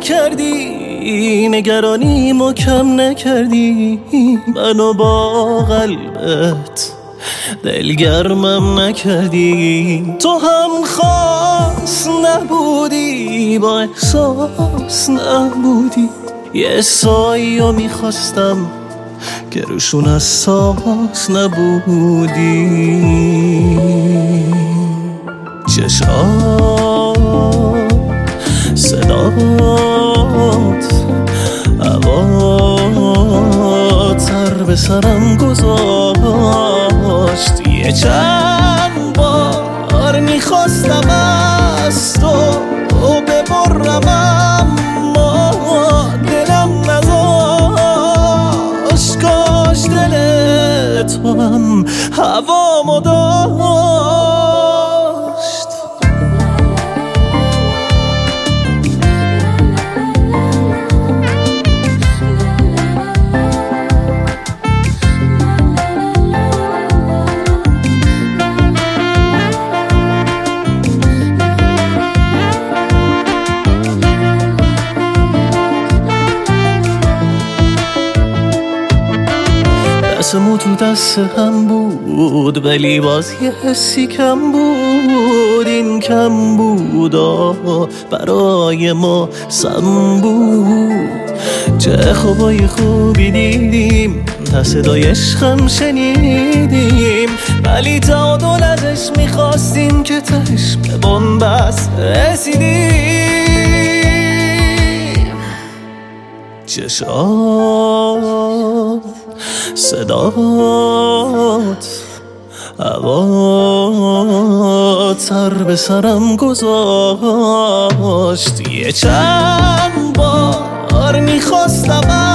نکردی، نگرانیمو کم نکردی، منو با قلبت دلگرمم نکردی. تو هم خاص نبودی، با احساس نبودی، یه حسایی رو میخواستم که روشون اساس نبودی. چشات، صدات، هوات سر به سرم گذاشت. یه چند بار میخواستم از تو ببرم، اما دلم نذاشت. کاش دل تو هم هوامو داشت. دستمو تو دست هم بود، ولی باز یه حسی کم بود. این کم بودا برای ما سم بود. چه خوبای خوبی دیدیم، تا صدای عشقم شنیدیم، ولی تعادل ازش میخواستیم که تهش به بنبست رسیدیم. چشات، صدات، هوات سر به سرم گذاشت. یه چند بار میخواستم